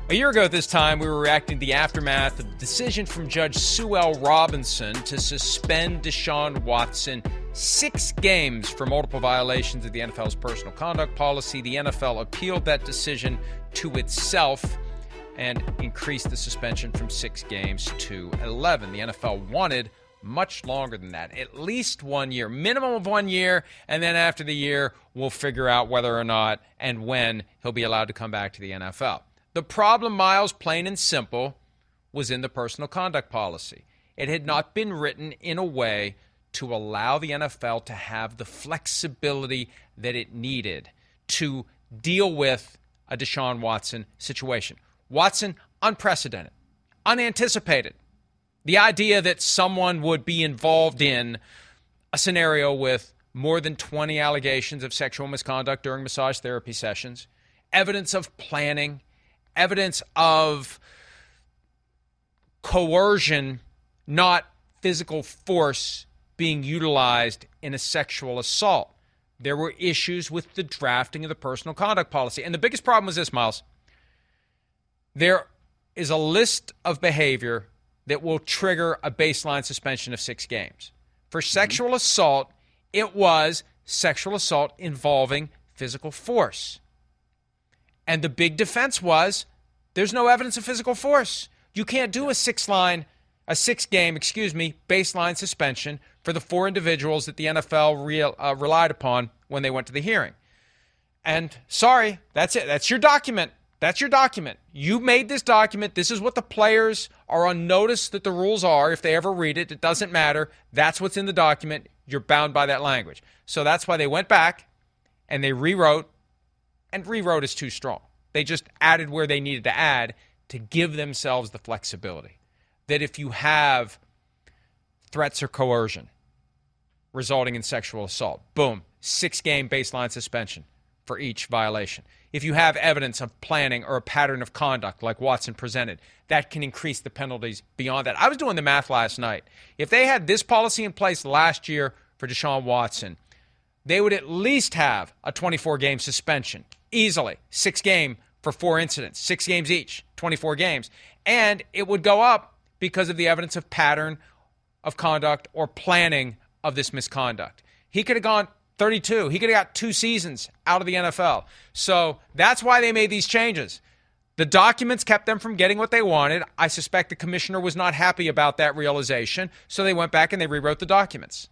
A year ago at this time, we were reacting to the aftermath of the decision from Judge Sue L. Robinson to suspend Deshaun Watson 6 games for multiple violations of the NFL's personal conduct policy. The NFL appealed that decision to itself and increased the suspension from 6 games to 11. The NFL wanted much longer than that, at least 1 year, minimum of 1 year, and then after the year, we'll figure out whether or not and when he'll be allowed to come back to the NFL. The problem, Miles, plain and simple, was in the personal conduct policy. It had not been written in a way to allow the NFL to have the flexibility that it needed to deal with a Deshaun Watson situation. Watson, unprecedented, unanticipated. The idea that someone would be involved in a scenario with more than 20 allegations of sexual misconduct during massage therapy sessions, evidence of planning, evidence of coercion, not physical force, being utilized in a sexual assault. There were issues with the drafting of the personal conduct policy. And the biggest problem was this, Miles. There is a list of behavior that will trigger a baseline suspension of 6 games. For sexual assault, it was sexual assault involving physical force. And the big defense was there's no evidence of physical force. You can't do a 6-game baseline suspension for the 4 individuals that the NFL relied upon when they went to the hearing. And sorry, that's it. That's your document. That's your document. You made this document. This is what the players are on notice that the rules are. If they ever read it, it doesn't matter. That's what's in the document. You're bound by that language. So that's why they went back and they rewrote, and rewrote is too strong. They just added where they needed to add to give themselves the flexibility that if you have threats or coercion resulting in sexual assault, boom, 6-game baseline suspension for each violation. If you have evidence of planning or a pattern of conduct like Watson presented, that can increase the penalties beyond that. I was doing the math last night. If they had this policy in place last year for Deshaun Watson, they would at least have a 24-game suspension. Easily. 6-game for 4 incidents. 6 games each. 24 games. And it would go up because of the evidence of pattern of conduct or planning of this misconduct. He could have gone 32. He could have got 2 seasons out of the NFL. So that's why they made these changes. The documents kept them from getting what they wanted. I suspect the commissioner was not happy about that realization. So they went back and they rewrote the documents.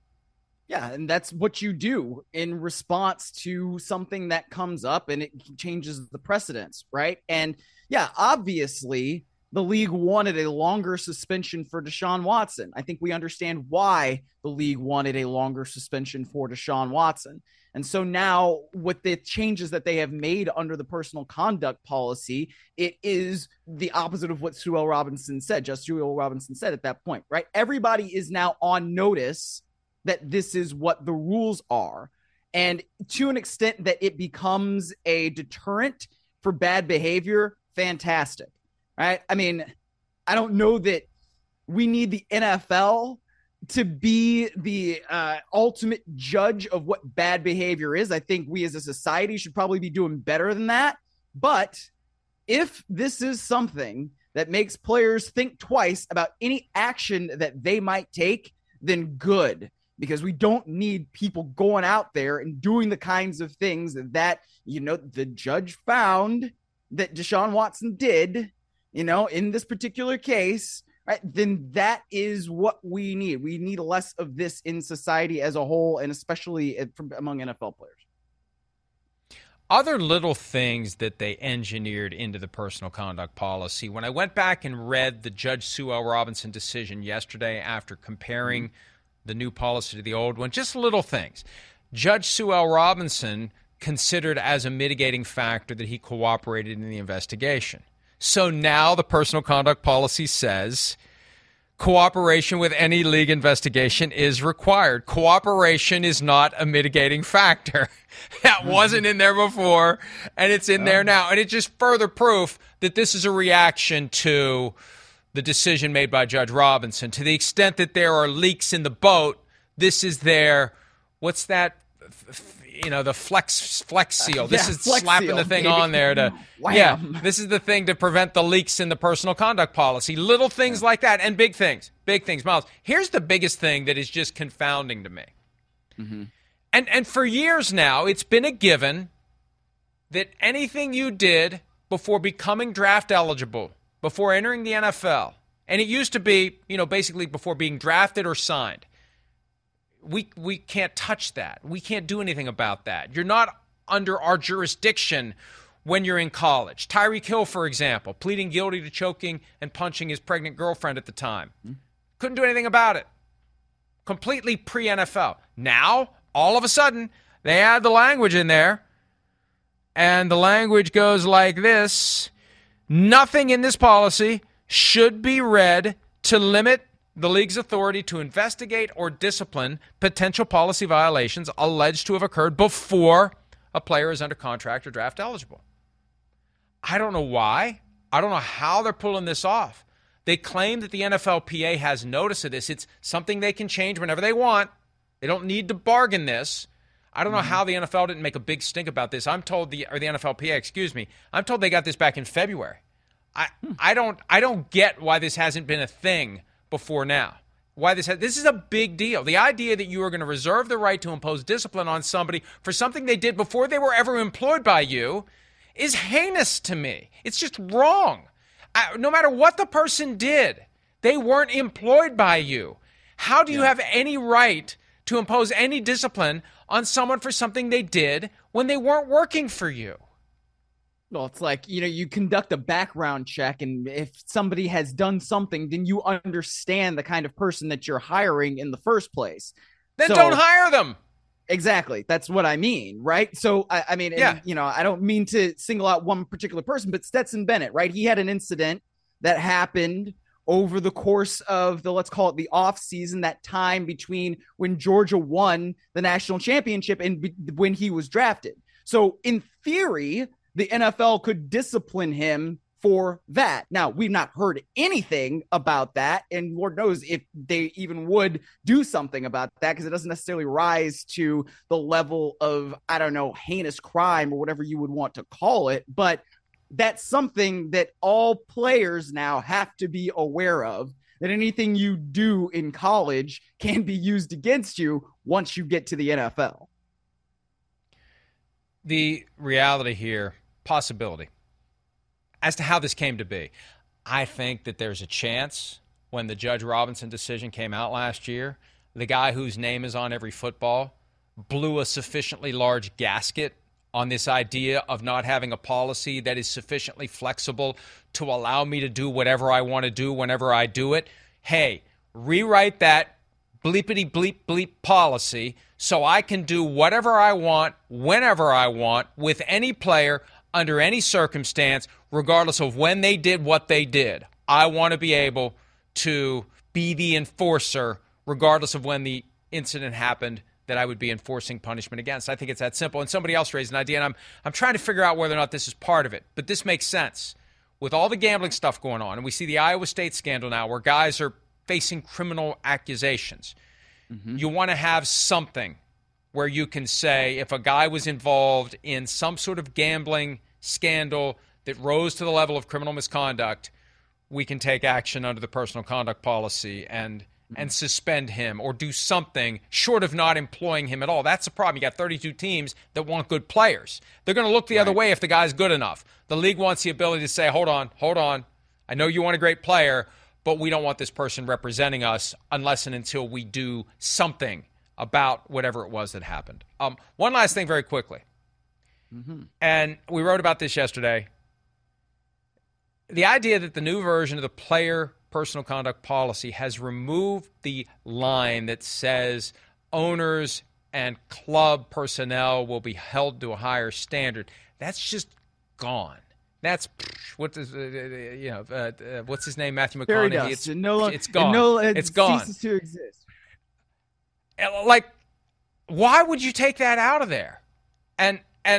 Yeah, and that's what you do in response to something that comes up and it changes the precedents, right? And yeah, obviously the league wanted a longer suspension for Deshaun Watson. I think we understand why the league wanted a longer suspension for Deshaun Watson. And so now with the changes that they have made under the personal conduct policy, it is the opposite of what Sue L. Robinson said, just Sue L. Robinson said at that point, right? Everybody is now on notice that this is what the rules are. And to an extent that it becomes a deterrent for bad behavior, fantastic, right? I mean, I don't know that we need the NFL to be the ultimate judge of what bad behavior is. I think we as a society should probably be doing better than that. But if this is something that makes players think twice about any action that they might take, then good. Because we don't need people going out there and doing the kinds of things that, the judge found that Deshaun Watson did, in this particular case, right? Then that is what we need. We need less of this in society as a whole, and especially among NFL players. Other little things that they engineered into the personal conduct policy. When I went back and read the Judge Sue L. Robinson decision yesterday after comparing the new policy to the old one, just little things. Judge Sue L. Robinson considered as a mitigating factor that he cooperated in the investigation. So now the personal conduct policy says cooperation with any league investigation is required. Cooperation is not a mitigating factor. That wasn't in there before, and it's in there now. And it's just further proof that this is a reaction to the decision made by Judge Robinson. To the extent that there are leaks in the boat, this is their, what's that the flex seal. This is Flex slapping seal, the thing baby. on there to, Wham. this is the thing to prevent the leaks in the personal conduct policy. Little things like that and big things. Miles, here's the biggest thing that is just confounding to me. Mm-hmm. And for years now, it's been a given that anything you did before becoming draft eligible, before entering the NFL, and it used to be, basically before being drafted or signed, we can't touch that. We can't do anything about that. You're not under our jurisdiction when you're in college. Tyreek Hill, for example, pleading guilty to choking and punching his pregnant girlfriend at the time. Couldn't do anything about it. Completely pre-NFL. Now, all of a sudden, they add the language in there, and the language goes like this: nothing in this policy should be read to limit the league's authority to investigate or discipline potential policy violations alleged to have occurred before a player is under contract or draft eligible. I don't know why. I don't know how they're pulling this off. They claim that the NFLPA has notice of this. It's something they can change whenever they want. They don't need to bargain this. I don't know how the NFL didn't make a big stink about this. I'm told the NFLPA, excuse me. I'm told they got this back in February. I don't get why this hasn't been a thing before now. This is a big deal. The idea that you are going to reserve the right to impose discipline on somebody for something they did before they were ever employed by you is heinous to me. It's just wrong. No matter what the person did, they weren't employed by you. How do you have any right to impose any discipline on someone for something they did when they weren't working for you? Well, it's like, you conduct a background check, and if somebody has done something, then you understand the kind of person that you're hiring in the first place. Then don't hire them. Exactly. That's what I mean, right? So, I mean, I don't mean to single out one particular person, but Stetson Bennett, right? He had an incident that happened over the course of let's call it the off season, that time between when Georgia won the national championship and when he was drafted. So in theory, the NFL could discipline him for that. Now, we've not heard anything about that, and Lord knows if they even would do something about that, because it doesn't necessarily rise to the level of, I don't know, heinous crime or whatever you would want to call it. But that's something that all players now have to be aware of, that anything you do in college can be used against you once you get to the NFL. The reality here, possibility, as to how this came to be. I think that there's a chance when the Judge Robinson decision came out last year, the guy whose name is on every football blew a sufficiently large gasket on this idea of not having a policy that is sufficiently flexible to allow me to do whatever I want to do whenever I do it. Hey, rewrite that bleepity bleep bleep policy so I can do whatever I want, whenever I want, with any player, under any circumstance, regardless of when they did what they did. I want to be able to be the enforcer, regardless of when the incident happened, that I would be enforcing punishment against. I think it's that simple. And somebody else raised an idea, and I'm trying to figure out whether or not this is part of it. But this makes sense. With all the gambling stuff going on, and we see the Iowa State scandal now where guys are facing criminal accusations, you want to have something where you can say if a guy was involved in some sort of gambling scandal that rose to the level of criminal misconduct, we can take action under the personal conduct policy and suspend him or do something short of not employing him at all. That's the problem. You got 32 teams that want good players. They're going to look the other way if the guy's good enough. The league wants the ability to say, hold on. I know you want a great player, but we don't want this person representing us unless and until we do something about whatever it was that happened. One last thing very quickly. And we wrote about this yesterday. The idea that the new version of the player personal conduct policy has removed the line that says owners and club personnel will be held to a higher standard. That's just gone. That's what's his name? Matthew McConaughey. It's gone. It's gone. Ceases to exist. Like, why would you take that out of there? And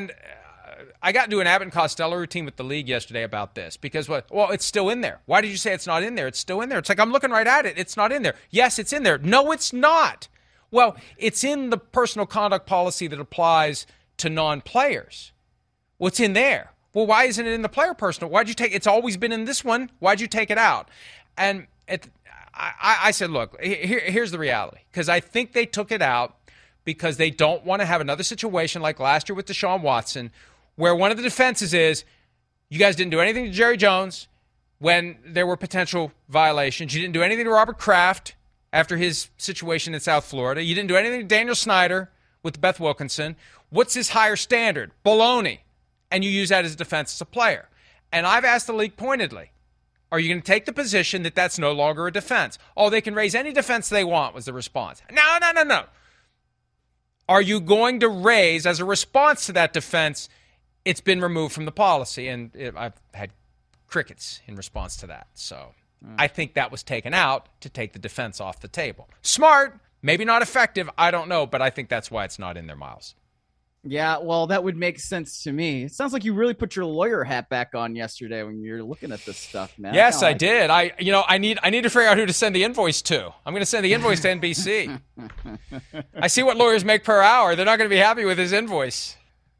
I got into an Abbott and Costello routine with the league yesterday about this because, well, it's still in there. Why did you say it's not in there? It's still in there. It's like, I'm looking right at it. It's not in there. Yes, it's in there. No, it's not. Well, it's in the personal conduct policy that applies to non-players. What's in there? Well, why isn't it in the player personal? Why'd you take? It's always been in this one. Why'd you take it out? And I said, look, here's the reality, because I think they took it out because they don't want to have another situation like last year with Deshaun Watson, where one of the defenses is, you guys didn't do anything to Jerry Jones when there were potential violations. You didn't do anything to Robert Kraft after his situation in South Florida. You didn't do anything to Daniel Snyder with Beth Wilkinson. What's his higher standard? Baloney. And you use that as a defense as a player. And I've asked the league pointedly, are you going to take the position that that's no longer a defense? Oh, they can raise any defense they want, was the response. No. Are you going to raise, as a response to that defense, it's been removed from the policy? And I've had crickets in response to that. So I think that was taken out to take the defense off the table. Smart, maybe not effective, I don't know, but I think that's why it's not in there, Miles. Yeah, well, that would make sense to me. It sounds like you really put your lawyer hat back on yesterday when you're looking at this stuff, man. Yes, I did. I need to figure out who to send the invoice to. I'm going to send the invoice to NBC. I see what lawyers make per hour. They're not going to be happy with his invoice.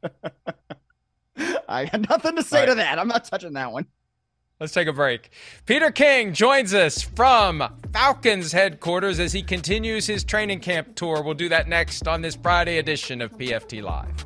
I got nothing to say to that. I'm not touching that one. Let's take a break. Peter King joins us from Falcons headquarters as he continues his training camp tour. We'll do that next on this Friday edition of PFT Live.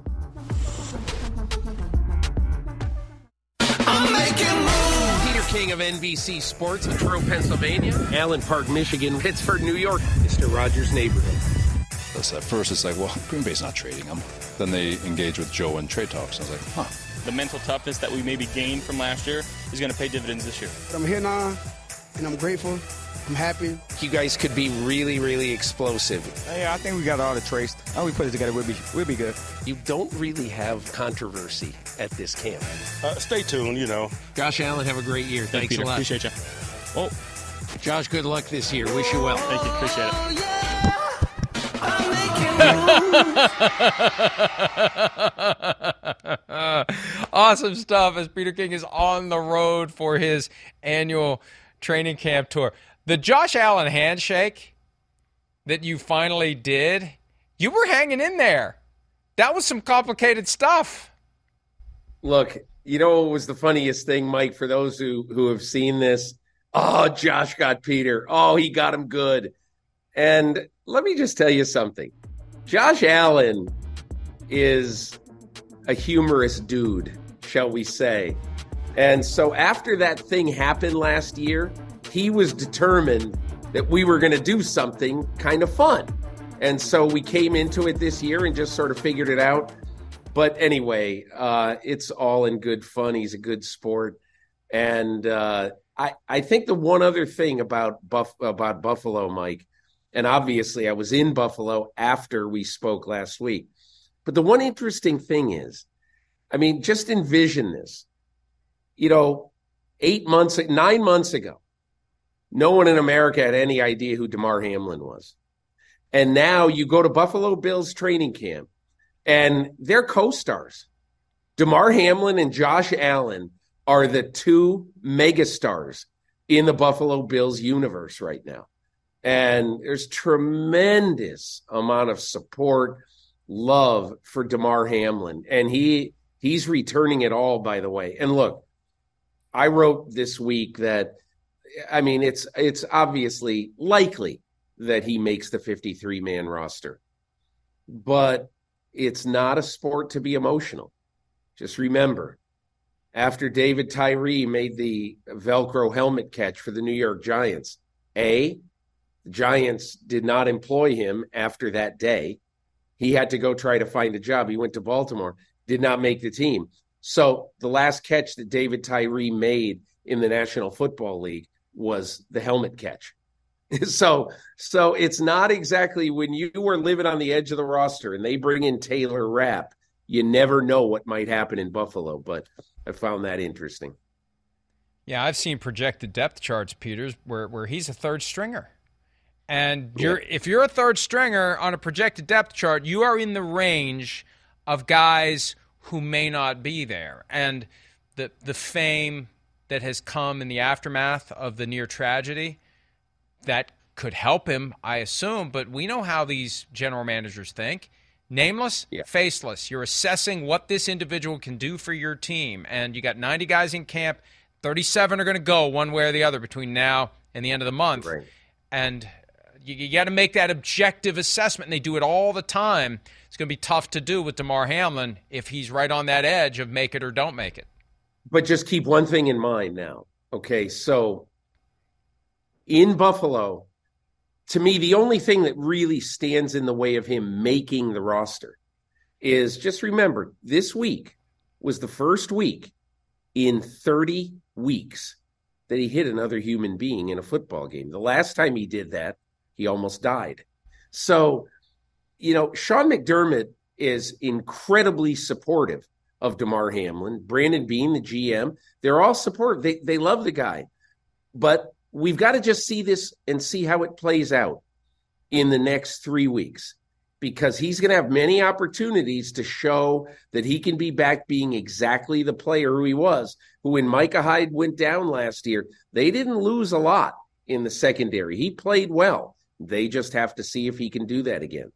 I'm making moves. Peter King of NBC Sports, Monroe, Pennsylvania, Allen Park, Michigan, Pittsburgh, New York, Mr. Rogers' neighborhood. At first, it's like, well, Green Bay's not trading him. Then they engage with Joe in trade talks. I was like, huh. The mental toughness that we maybe gained from last year is going to pay dividends this year. I'm here now, and I'm grateful. I'm happy. You guys could be really, really explosive. Yeah, I think we got all the traits. How we put it together, we'll be good. You don't really have controversy at this camp. Stay tuned, Josh Allen, have a great year. Thanks Peter. a lot. Appreciate you. Oh, Josh, good luck this year. Wish you well. Thank you. Appreciate it. Awesome stuff as Peter King is on the road for his annual training camp tour. The Josh Allen handshake that you finally did, you were hanging in there. That was some complicated stuff. Look, what was the funniest thing, Mike, for those who have seen this? Oh, Josh got Peter. Oh, he got him good. And let me just tell you something. Josh Allen is a humorous dude, shall we say. And so after that thing happened last year, he was determined that we were going to do something kind of fun. And so we came into it this year and just sort of figured it out. But anyway, it's all in good fun. He's a good sport. And I think the one other thing about Buffalo, Mike, and obviously I was in Buffalo after we spoke last week. But the one interesting thing is, just envision this. 9 months ago, no one in America had any idea who Damar Hamlin was. And now you go to Buffalo Bills training camp, and they're co-stars. Damar Hamlin and Josh Allen are the two megastars in the Buffalo Bills universe right now. And there's tremendous amount of support, love for Damar Hamlin. And he's returning it all, by the way. And look, I wrote this week that, it's obviously likely that he makes the 53-man roster. But it's not a sport to be emotional. Just remember, after David Tyree made the Velcro helmet catch for the New York Giants, the Giants did not employ him after that day. He had to go try to find a job. He went to Baltimore, did not make the team. So the last catch that David Tyree made in the National Football League was the helmet catch. So it's not exactly when you were living on the edge of the roster and they bring in Taylor Rapp, you never know what might happen in Buffalo. But I found that interesting. Yeah, I've seen projected depth charts, Peters, where he's a third stringer. And if you're a third stringer on a projected depth chart, you are in the range of guys who may not be there. And the fame that has come in the aftermath of the near tragedy, that could help him, I assume, but we know how these general managers think. Nameless, faceless. You're assessing what this individual can do for your team, and you got 90 guys in camp. 37 are going to go one way or the other between now and the end of the month. Right. And you got to make that objective assessment, and they do it all the time. It's going to be tough to do with Damar Hamlin if he's right on that edge of make it or don't make it. But just keep one thing in mind now. Okay, so in Buffalo, to me, the only thing that really stands in the way of him making the roster is, just remember, this week was the first week in 30 weeks that he hit another human being in a football game. The last time he did that, he almost died. So, Sean McDermott is incredibly supportive of Damar Hamlin. Brandon Beane, the GM, they're all supportive. They love the guy. But we've got to just see this and see how it plays out in the next 3 weeks, because he's going to have many opportunities to show that he can be back being exactly the player who he was, who when Micah Hyde went down last year, they didn't lose a lot in the secondary. He played well. They just have to see if he can do that again.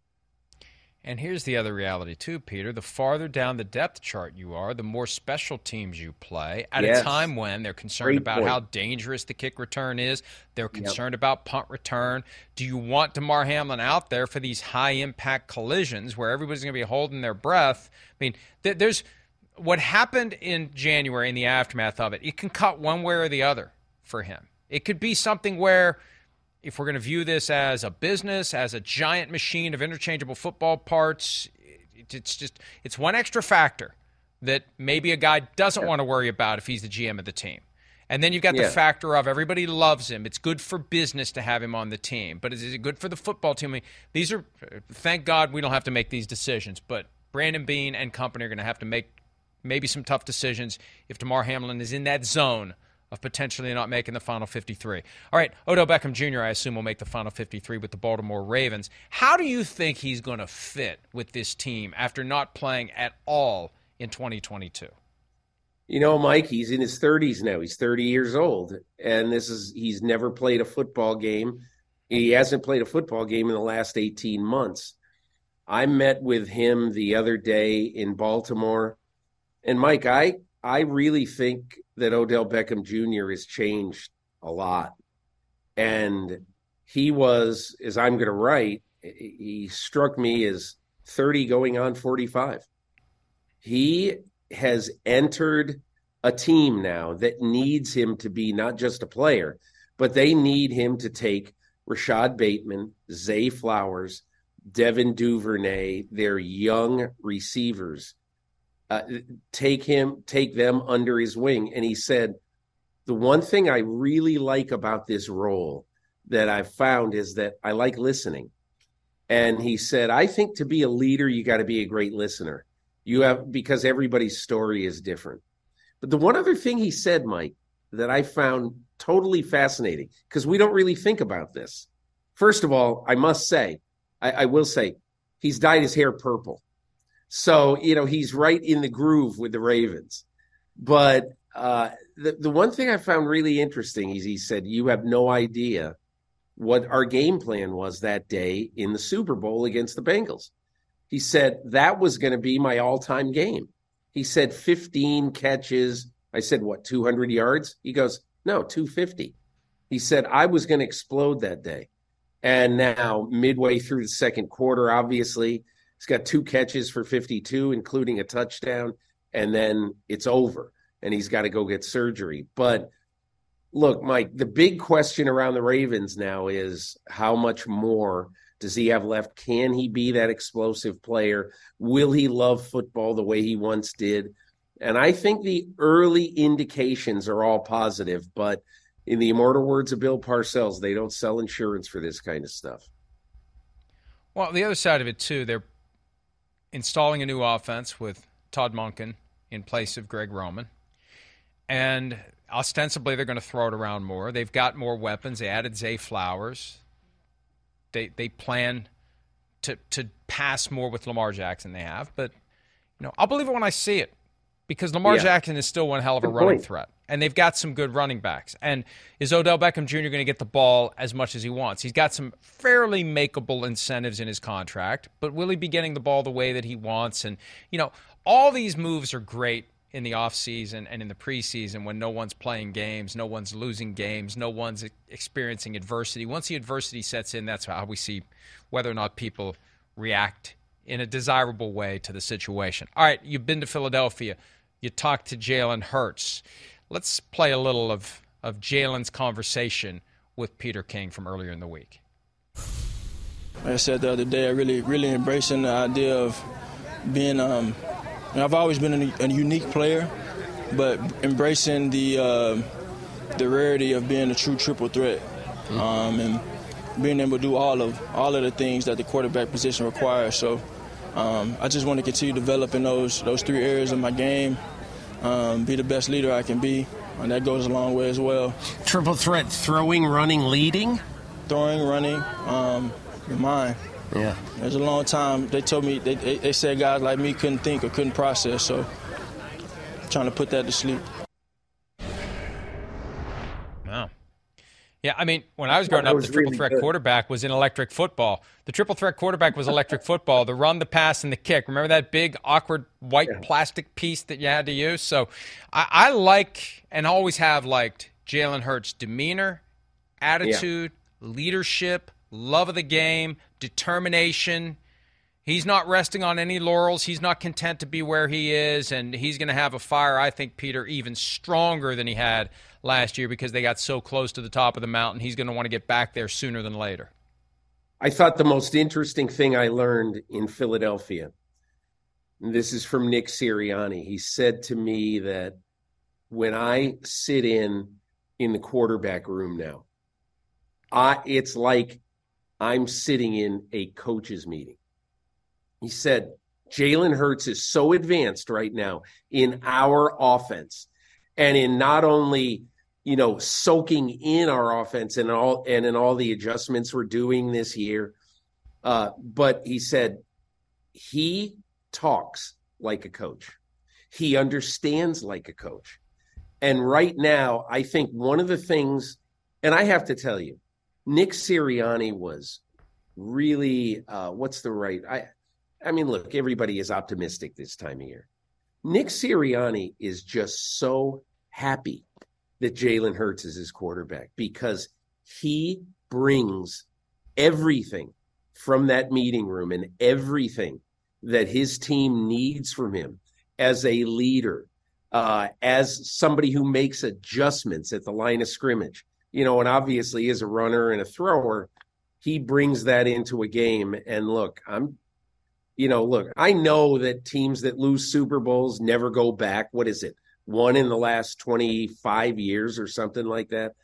And here's the other reality, too, Peter. The farther down the depth chart you are, the more special teams you play at a time when they're concerned about how dangerous the kick return is. They're concerned about punt return. Do you want Damar Hamlin out there for these high-impact collisions where everybody's going to be holding their breath? I mean, there's what happened in January in the aftermath of it. It can cut one way or the other for him. It could be something where, if we're going to view this as a business, as a giant machine of interchangeable football parts, it's one extra factor that maybe a guy doesn't want to worry about if he's the GM of the team. And then you've got the factor of everybody loves him. It's good for business to have him on the team. But is it good for the football team? I mean, these are, thank God we don't have to make these decisions, but Brandon Beane and company are going to have to make maybe some tough decisions if Damar Hamlin is in that zone of potentially not making the final 53. All right, Odell Beckham Jr., I assume, will make the final 53 with the Baltimore Ravens. How do you think he's going to fit with this team after not playing at all in 2022? Mike, he's in his 30s now. He's 30 years old, and he's never played a football game. He hasn't played a football game in the last 18 months. I met with him the other day in Baltimore, and Mike, I really think that Odell Beckham Jr. has changed a lot. And he was, as I'm going to write, he struck me as 30 going on 45. He has entered a team now that needs him to be not just a player, but they need him to take Rashad Bateman, Zay Flowers, Devin Duvernay, their young receivers, take them under his wing. And he said, the one thing I really like about this role that I've found is that I like listening. And he said, I think to be a leader, you got to be a great listener. Because everybody's story is different. But the one other thing he said, Mike, that I found totally fascinating, because we don't really think about this. First of all, I must say, I will say, he's dyed his hair purple. So, he's right in the groove with the Ravens. But the one thing I found really interesting is he said, you have no idea what our game plan was that day in the Super Bowl against the Bengals. He said, that was going to be my all-time game. He said 15 catches. I said, 200 yards? He goes, no, 250. He said, I was going to explode that day. And now, midway through the second quarter, obviously, he's got 2 catches for 52, including a touchdown, and then it's over, and he's got to go get surgery. But look, Mike, the big question around the Ravens now is how much more does he have left? Can he be that explosive player? Will he love football the way he once did? And I think the early indications are all positive, but in the immortal words of Bill Parcells, they don't sell insurance for this kind of stuff. Well, the other side of it, too, they're installing a new offense with Todd Monken in place of Greg Roman. And ostensibly, they're going to throw it around more. They've got more weapons. They added Zay Flowers. They plan to pass more with Lamar Jackson they have. But, I'll believe it when I see it. because Lamar Yeah. Jackson is still one hell of a Good running point. threat. And they've got some good running backs. And is Odell Beckham Jr. going to get the ball as much as he wants? He's got some fairly makeable incentives in his contract, but will he be getting the ball the way that he wants? And, all these moves are great in the offseason and in the preseason when no one's playing games, no one's losing games, no one's experiencing adversity. Once the adversity sets in, that's how we see whether or not people react in a desirable way to the situation. All right, you've been to Philadelphia. You talked to Jalen Hurts. Let's play a little of Jalen's conversation with Peter King from earlier in the week. Like I said the other day, I really embracing the idea of being I've always been a unique player, but embracing the rarity of being a true triple threat, and being able to do all of the things that the quarterback position requires. So I just want to continue developing those three areas of my game, be the best leader I can be, and that goes a long way as well. Triple threat, throwing, running, leading? Throwing, running, mine. Yeah. There's a long time. They told me, they said guys like me couldn't think or couldn't process, so I'm trying to put that to sleep. Wow. Yeah, I mean, when I was growing up, the triple threat quarterback was in electric football. The triple threat quarterback was electric football, the run, the pass, and the kick. Remember that big, awkward, white plastic piece that you had to use? So I like and always have liked Jalen Hurts' demeanor, attitude, leadership, love of the game, determination. He's not resting on any laurels. He's not content to be where he is, and he's going to have a fire, I think, Peter, even stronger than he had last year because they got so close to the top of the mountain. He's going to want to get back there sooner than later. I thought the most interesting thing I learned in Philadelphia, and this is from Nick Sirianni. He said to me that when I sit in the quarterback room now, it's like I'm sitting in a coach's meeting. He said, Jalen Hurts is so advanced right now in our offense and in not only, soaking in our offense and in all the adjustments we're doing this year. But he said, he talks like a coach. He understands like a coach. And right now, I think one of the things, and I have to tell you, Nick Sirianni was really, I mean, look, everybody is optimistic this time of year. Nick Sirianni is just so happy that Jalen Hurts is his quarterback because he brings everything from that meeting room and everything that his team needs from him as a leader, as somebody who makes adjustments at the line of scrimmage. And obviously as a runner and a thrower, he brings that into a game. And look, I know that teams that lose Super Bowls never go back. What is it? One in the last 25 years or something like that.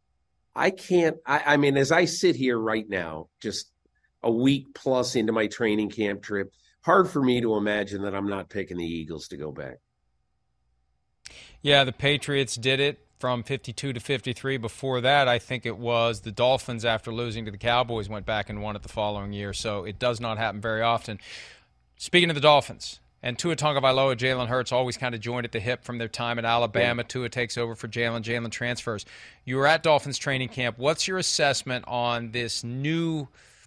I mean, as I sit here right now, just a week plus into my training camp trip, hard for me to imagine that I'm not picking the Eagles to go back. Yeah, the Patriots did it from 52 to 53. Before that, I think it was the Dolphins, after losing to the Cowboys, went back and won it the following year. So it does not happen very often. Speaking of the Dolphins, and Tua Tagovailoa, Jalen Hurts always kind of joined at the hip from their time at Alabama. Tua takes over for Jalen. Jalen transfers. You were at Dolphins training camp. What's your assessment on this new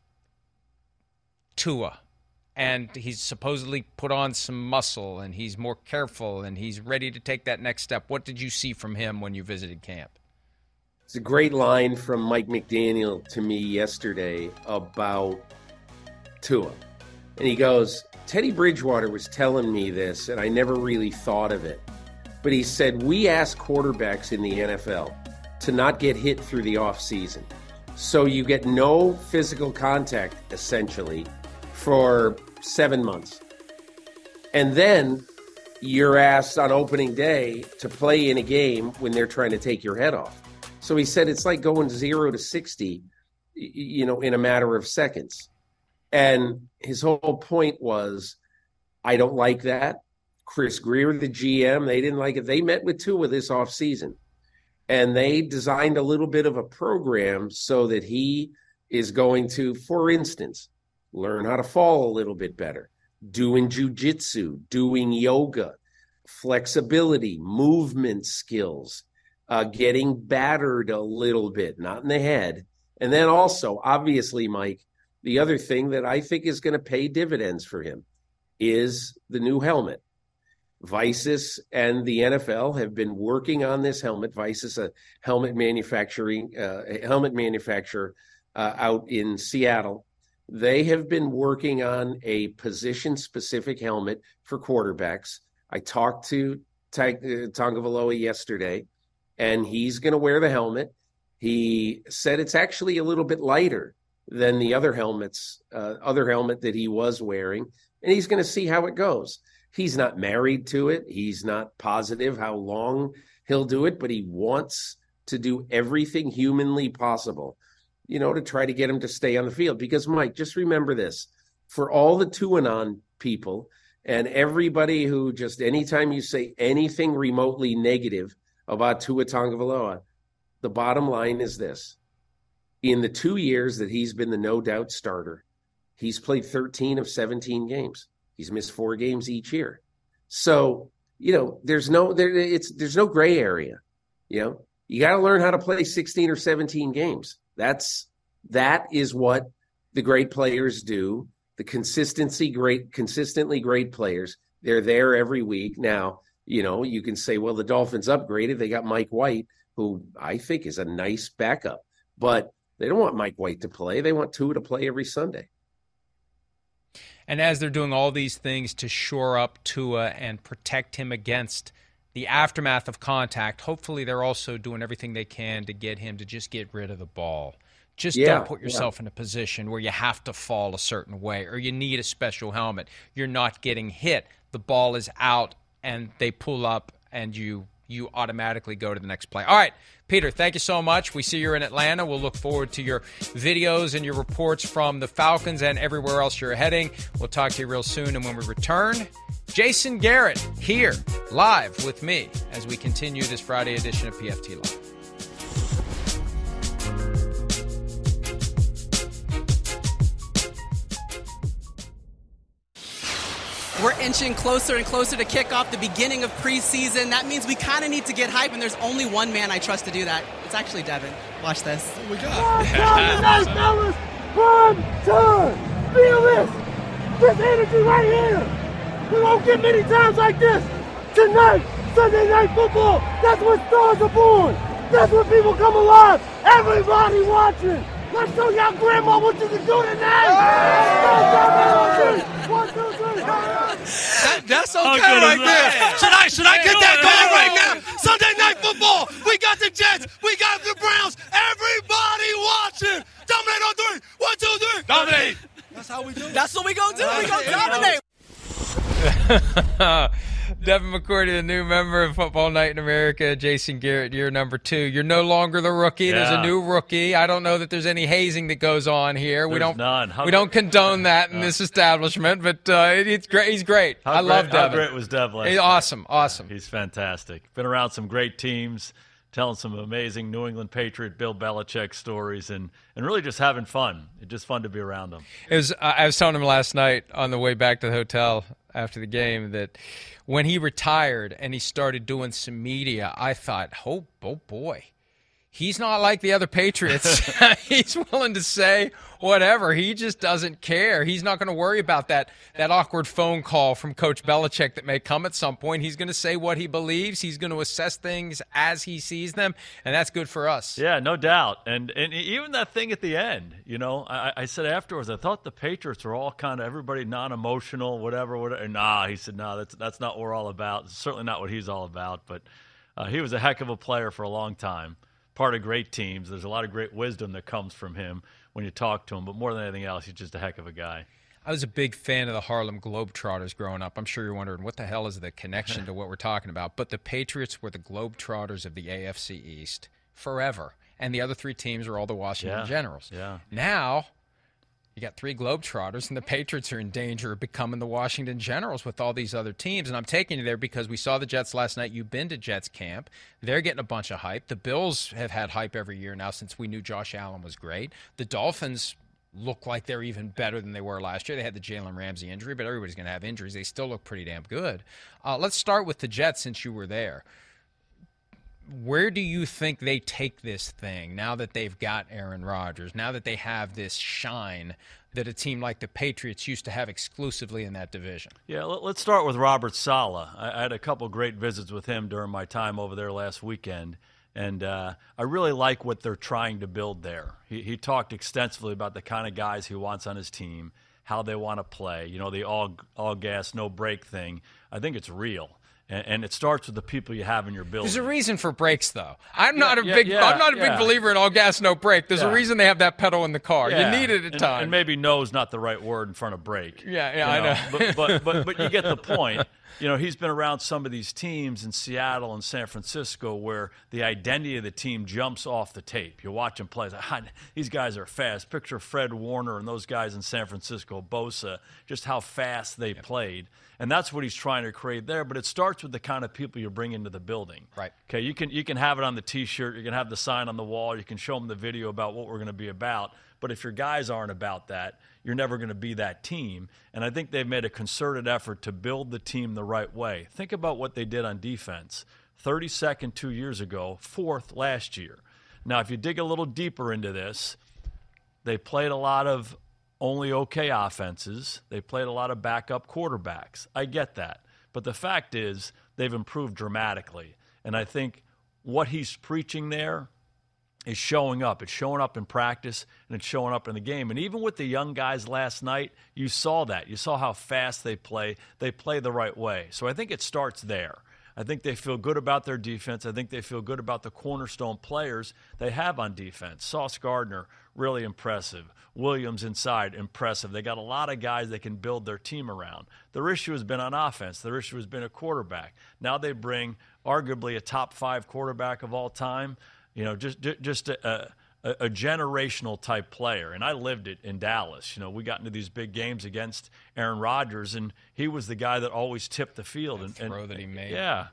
Tua? And he's supposedly put on some muscle, and he's more careful, and he's ready to take that next step. What did you see from him when you visited camp? It's a great line from Mike McDaniel to me yesterday about Tua. And he goes, Teddy Bridgewater was telling me this, and I never really thought of it. But he said, we ask quarterbacks in the NFL to not get hit through the offseason. So you get no physical contact, essentially, for 7 months. And then you're asked on opening day to play in a game when they're trying to take your head off. So he said it's like going 0 to 60, in a matter of seconds. And his whole point was, I don't like that. Chris Greer, the GM, they didn't like it. They met with Tua this offseason, and they designed a little bit of a program so that he is going to, for instance, learn how to fall a little bit better, doing jujitsu, doing yoga, flexibility, movement skills, getting battered a little bit, not in the head. And then also, obviously, Mike, the other thing that I think is going to pay dividends for him is the new helmet. Visus and the NFL have been working on this helmet. Visus, a helmet manufacturer out in Seattle. They have been working on a position-specific helmet for quarterbacks. I talked to Tagovailoa yesterday, and he's going to wear the helmet. He said it's actually a little bit lighter than the other helmet that he was wearing, and he's going to see how it goes. He's not married to it. He's not positive how long he'll do it, but he wants to do everything humanly possible, to try to get him to stay on the field. Because, Mike, just remember this. For all the Tuanon people and everybody who just anytime you say anything remotely negative about Tua Tagovailoa, the bottom line is this. In the 2 years that he's been the no-doubt starter, he's played 13 of 17 games. He's missed 4 games each year. So, there's no gray area. You got to learn how to play 16 or 17 games. That is what the great players do. The consistently great players, they're there every week. Now, you can say, well, the Dolphins upgraded. They got Mike White, who I think is a nice backup. But they don't want Mike White to play. They want Tua to play every Sunday. And as they're doing all these things to shore up Tua and protect him against the aftermath of contact, hopefully they're also doing everything they can to get him to just get rid of the ball. Just don't put yourself in a position where you have to fall a certain way or you need a special helmet. You're not getting hit. The ball is out and they pull up and you automatically go to the next play. All right, Peter, thank you so much. We see you're in Atlanta. We'll look forward to your videos and your reports from the Falcons and everywhere else you're heading. We'll talk to you real soon. And when we return, Jason Garrett here live with me as we continue this Friday edition of PFT Live. We're inching closer and closer to kick off the beginning of preseason. That means we kind of need to get hype, and there's only one man I trust to do that. It's actually Devin. Watch this. What we got? Nice, fellas. Prime time. Feel this. This energy right here. We won't get many times like this. Tonight, Sunday Night Football. That's when stars are born. That's when people come alive. Everybody watching. Let's show y'all grandma what you can do tonight. 1, 2, 3. That's okay right there. Should I get that going right now? Sunday Night Football. We got the Jets. We got the Browns. Everybody watching. Dominate on 3. 1, 2, 3. Dominate. That's how we do it. That's what we gonna do. We gonna dominate. Devin McCourty, the new member of Football Night in America. Jason Garrett, you're number 2. You're no longer the rookie. There's a new rookie. I don't know that there's any hazing that goes on here. We don't condone that in this establishment, but it's great. He's great. I love Devin. How great was Dev last night? Awesome. He's fantastic. Been around some great teams, telling some amazing New England Patriot Bill Belichick stories, and really just having fun. It's just fun to be around him. I was telling him last night on the way back to the hotel after the game that when he retired and he started doing some media, I thought, oh boy, he's not like the other Patriots. He's willing to say whatever. He just doesn't care. He's not going to worry about that awkward phone call from Coach Belichick that may come at some point. He's going to say what he believes. He's going to assess things as he sees them, and that's good for us. Yeah, no doubt. And even that thing at the end, I said afterwards, I thought the Patriots were all kind of everybody non-emotional, whatever. Nah, he said, no, that's not what we're all about. It's certainly not what he's all about. But he was a heck of a player for a long time. Part of great teams. There's a lot of great wisdom that comes from him when you talk to him, but more than anything else, he's just a heck of a guy. I was a big fan of the Harlem Globetrotters growing up. I'm sure you're wondering, what the hell is the connection to what we're talking about? But the Patriots were the Globetrotters of the AFC East forever, and the other 3 teams are all the Washington Generals. Yeah. Now, you got 3 Globetrotters, and the Patriots are in danger of becoming the Washington Generals with all these other teams. And I'm taking you there because we saw the Jets last night. You've been to Jets camp. They're getting a bunch of hype. The Bills have had hype every year now since we knew Josh Allen was great. The Dolphins look like they're even better than they were last year. They had the Jalen Ramsey injury, but everybody's going to have injuries. They still look pretty damn good. Let's start with the Jets since you were there. Where do you think they take this thing now that they've got Aaron Rodgers, now that they have this shine that a team like the Patriots used to have exclusively in that division? Yeah, let's start with Robert Saleh. I had a couple great visits with him during my time over there last weekend, and I really like what they're trying to build there. He talked extensively about the kind of guys he wants on his team, how they want to play, the all gas, no break thing. I think it's real. And it starts with the people you have in your building. There's a reason for brakes, though. I'm not a big believer in all gas, no brake. There's a reason they have that pedal in the car. You need it at times. And maybe no is not the right word in front of brake. I know. But you get the point. He's been around some of these teams in Seattle and San Francisco where the identity of the team jumps off the tape. You watch them play. It's like, these guys are fast. Picture Fred Warner and those guys in San Francisco, Bosa, just how fast they played. And that's what he's trying to create there. But it starts with the kind of people you bring into the building. Right. Okay, you can have it on the T-shirt. You can have the sign on the wall. You can show them the video about what we're going to be about. But if your guys aren't about that, you're never going to be that team. And I think they've made a concerted effort to build the team the right way. Think about what they did on defense. 32nd 2 years ago, 4th last year. Now, if you dig a little deeper into this, they played a lot of only okay offenses. They played a lot of backup quarterbacks. I get that. But the fact is they've improved dramatically. And I think what he's preaching there is showing up. It's showing up in practice, and it's showing up in the game. And even with the young guys last night, you saw that. You saw how fast they play. They play the right way. So I think it starts there. I think they feel good about their defense. I think they feel good about the cornerstone players they have on defense. Sauce Gardner, really impressive. Williams inside, impressive. They got a lot of guys they can build their team around. Their issue has been on offense. Their issue has been a quarterback. Now they bring arguably a top 5 quarterback of all time, just a generational type player. And I lived it in Dallas. We got into these big games against Aaron Rodgers, and he was the guy that always tipped the field. And throw that he made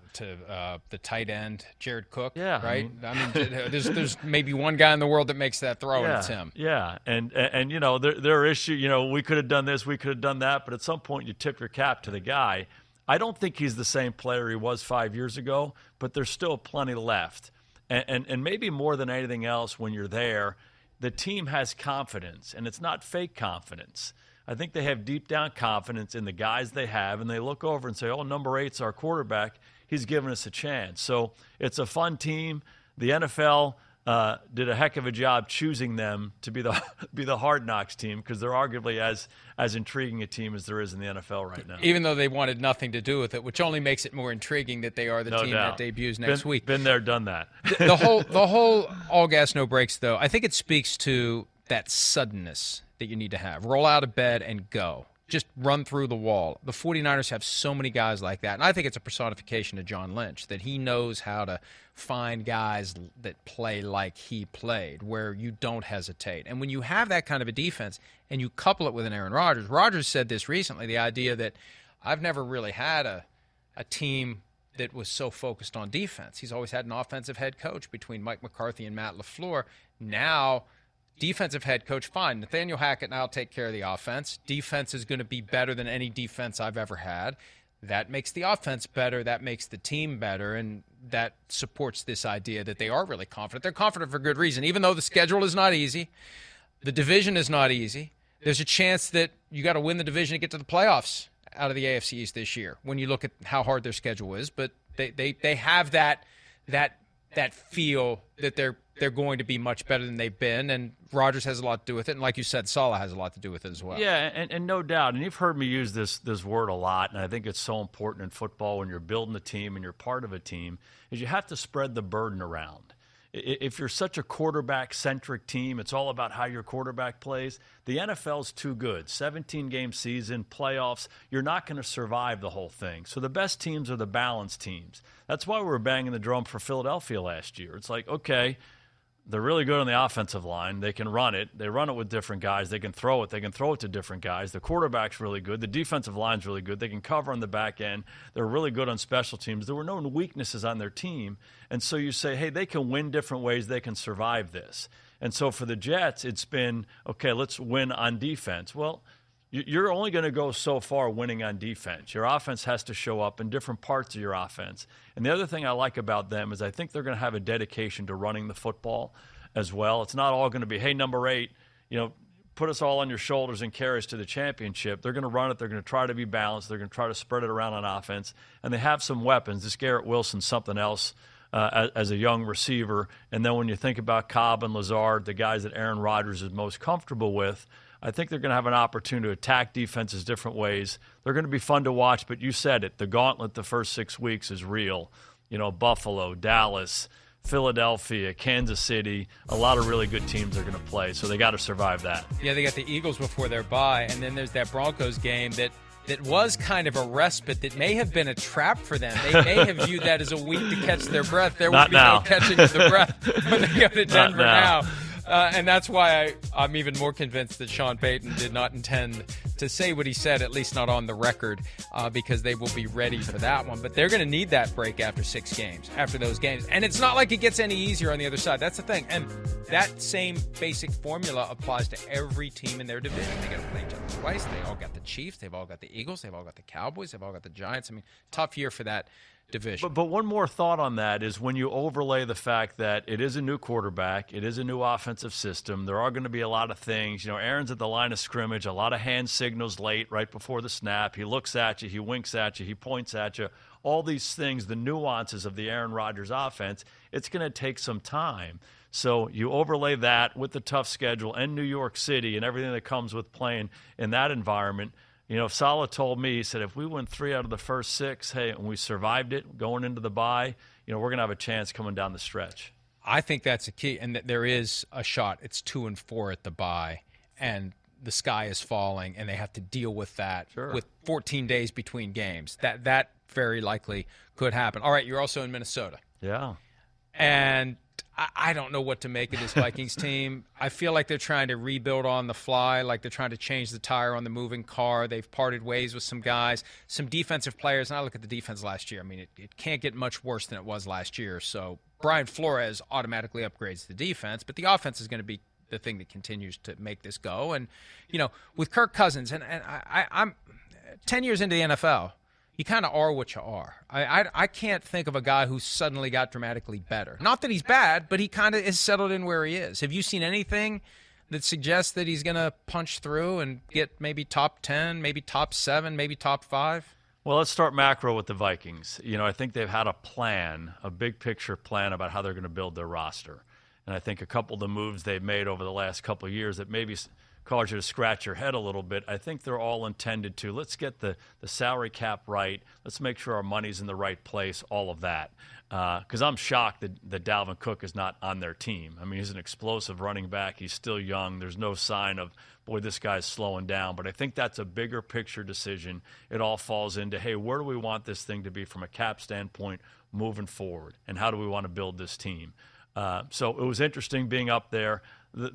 to the tight end, Jared Cook, right? I mean, there's maybe one guy in the world that makes that throw, and it's him. Yeah, and their issue, we could have done this, we could have done that, but at some point you tip your cap to the guy. I don't think he's the same player he was 5 years ago, but there's still plenty left. And maybe more than anything else, when you're there, the team has confidence, and it's not fake confidence. I think they have deep down confidence in the guys they have, and they look over and say, oh, number 8's our quarterback. He's giving us a chance. So it's a fun team. The NFL did a heck of a job choosing them to be the Hard Knocks team, because they're arguably as intriguing a team as there is in the NFL right now. Even though they wanted nothing to do with it, which only makes it more intriguing that they are the team that debuts next week. Been there, done that. The whole all gas, no breaks, though, I think it speaks to that suddenness that you need to have. Roll out of bed and go. Just run through the wall. The 49ers have so many guys like that. And I think it's a personification of John Lynch, that he knows how to find guys that play like he played, where you don't hesitate. And when you have that kind of a defense and you couple it with an Aaron Rodgers, Rodgers said this recently, the idea that I've never really had a team that was so focused on defense. He's always had an offensive head coach between Mike McCarthy and Matt LaFleur. Now, defensive head coach, fine. Nathaniel Hackett now take care of the offense. Defense is going to be better than any defense I've ever had. That makes the offense better. That makes the team better. And that supports this idea that they are really confident. They're confident for good reason. Even though the schedule is not easy, the division is not easy, there's a chance that you got to win the division to get to the playoffs out of the AFC East this year when you look at how hard their schedule is. But they have that feel that they're going to be much better than they've been, and Rodgers has a lot to do with it, and like you said, Saleh has a lot to do with it as well. Yeah, and no doubt, and you've heard me use this word a lot, and I think it's so important in football when you're building a team and you're part of a team, is you have to spread the burden around. If you're such a quarterback-centric team, it's all about how your quarterback plays. The NFL's too good. 17-game season, playoffs, you're not going to survive the whole thing. So the best teams are the balanced teams. That's why we were banging the drum for Philadelphia last year. It's like, okay, they're really good on the offensive line. They can run it. They run it with different guys. They can throw it. They can throw it to different guys. The quarterback's really good. The defensive line's really good. They can cover on the back end. They're really good on special teams. There were no weaknesses on their team. And so you say, hey, they can win different ways. They can survive this. And so for the Jets, it's been, okay, let's win on defense. Well, you're only going to go so far winning on defense. Your offense has to show up in different parts of your offense. And the other thing I like about them is I think they're going to have a dedication to running the football as well. It's not all going to be, hey, number 8, put us all on your shoulders and carry us to the championship. They're going to run it. They're going to try to be balanced. They're going to try to spread it around on offense. And they have some weapons. This Garrett Wilson's something else as a young receiver. And then when you think about Cobb and Lazard, the guys that Aaron Rodgers is most comfortable with, I think they're going to have an opportunity to attack defenses different ways. They're going to be fun to watch, but you said it. The gauntlet the first 6 weeks is real. Buffalo, Dallas, Philadelphia, Kansas City, a lot of really good teams are going to play, so they got to survive that. Yeah, they got the Eagles before their bye, and then there's that Broncos game that was kind of a respite that may have been a trap for them. They may have viewed that as a week to catch their breath. There will be no catching the breath when they go to Denver now. And that's why I'm even more convinced that Sean Payton did not intend to say what he said, at least not on the record, because they will be ready for that one. But they're going to need that break after 6 games, after those games. And it's not like it gets any easier on the other side. That's the thing. And that same basic formula applies to every team in their division. They got to play each other twice. They all got the Chiefs. They've all got the Eagles. They've all got the Cowboys. They've all got the Giants. I mean, tough year for that division. But one more thought on that is when you overlay the fact that it is a new quarterback, it is a new offensive system, there are going to be a lot of things. Aaron's at the line of scrimmage, a lot of hand signals late, right before the snap. He looks at you, he winks at you, he points at you. All these things, the nuances of the Aaron Rodgers offense, it's going to take some time. So you overlay that with the tough schedule and New York City and everything that comes with playing in that environment. Saleh told me, he said, if we win 3 out of the first 6, hey, and we survived it going into the bye, we're going to have a chance coming down the stretch. I think that's a key, and that there is a shot. It's 2-4 at the bye, and the sky is falling, and they have to deal with that with 14 days between games. That very likely could happen. All right, you're also in Minnesota. Yeah. And I don't know what to make of this Vikings team. I feel like they're trying to rebuild on the fly, like they're trying to change the tire on the moving car. They've parted ways with some guys, some defensive players. And I look at the defense last year. I mean, it can't get much worse than it was last year. So Brian Flores automatically upgrades the defense, but the offense is going to be the thing that continues to make this go. And, with Kirk Cousins, and I'm 10 years into the NFL, you kind of are what you are. I can't think of a guy who suddenly got dramatically better. Not that he's bad, but he kind of is settled in where he is. Have you seen anything that suggests that he's going to punch through and get maybe top 10, maybe top 7, maybe top 5? Well, let's start macro with the Vikings. I think they've had a plan, a big picture plan about how they're going to build their roster. And I think a couple of the moves they've made over the last couple of years that maybe cause you to scratch your head a little bit, I think they're all intended to, let's get the salary cap right, let's make sure our money's in the right place, all of that. Because I'm shocked that Dalvin Cook is not on their team. I mean, he's an explosive running back. He's still young. There's no sign of, boy, this guy's slowing down. But I think that's a bigger picture decision. It all falls into, hey, where do we want this thing to be from a cap standpoint moving forward? And how do we want to build this team? So it was interesting being up there.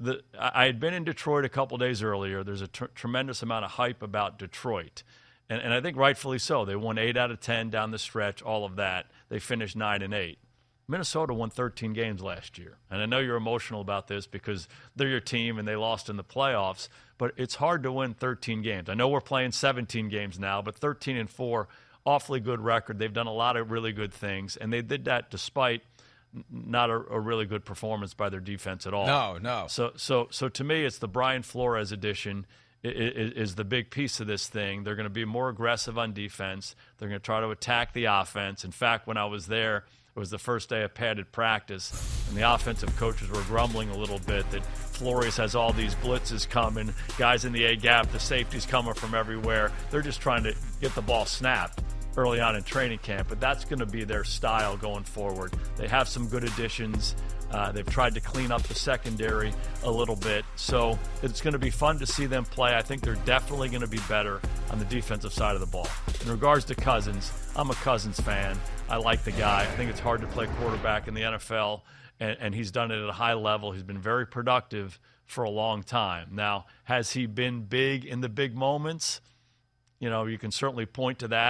I had been in Detroit a couple days earlier. There's a tremendous amount of hype about Detroit. And I think rightfully so. They won 8 out of 10 down the stretch, all of that. They finished 9-8. Minnesota won 13 games last year. And I know you're emotional about this because they're your team and they lost in the playoffs, but it's hard to win 13 games. I know we're playing 17 games now, but 13-4, awfully good record. They've done a lot of really good things, and they did that despite not a really good performance by their defense at all. No. So to me, it's the Brian Flores addition is the big piece of this thing. They're going to be more aggressive on defense. They're going to try to attack the offense. In fact, when I was there, it was the first day of padded practice, and the offensive coaches were grumbling a little bit that Flores has all these blitzes coming, guys in the A-gap, the safeties coming from everywhere. They're just trying to get the ball snapped early on in training camp, but that's going to be their style going forward. They have some good additions. They've tried to clean up the secondary a little bit, so it's going to be fun to see them play. I think they're definitely going to be better on the defensive side of the ball. In regards to Cousins, I'm a Cousins fan. I like the guy. I think it's hard to play quarterback in the NFL, and he's done it at a high level. He's been very productive for a long time. Now, has he been big in the big moments? You can certainly point to that.